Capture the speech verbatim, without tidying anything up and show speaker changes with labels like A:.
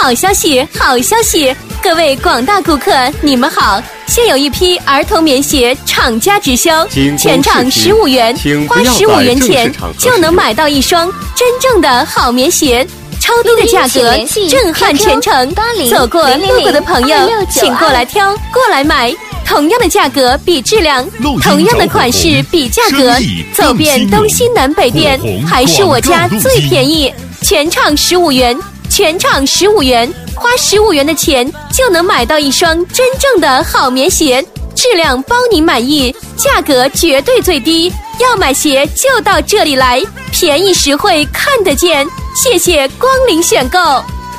A: 好消息，好消息！各位广大顾客，你们好！现有一批儿童棉鞋厂家直销，全场十五元，花十五元钱就能买到一双真正的好棉鞋。超低的价格，震撼全城。走过路过的朋友，请过来挑，过来买。同样的价格比质量，同样的款式比价格，走遍东西南北店，还是我家最便宜。全场十五元，全场十五元，花十五元的钱就能买到一双真正的好棉鞋，质量包你满意，价格绝对最低。要买鞋就到这里来，便宜实惠看得见。谢谢光临选购。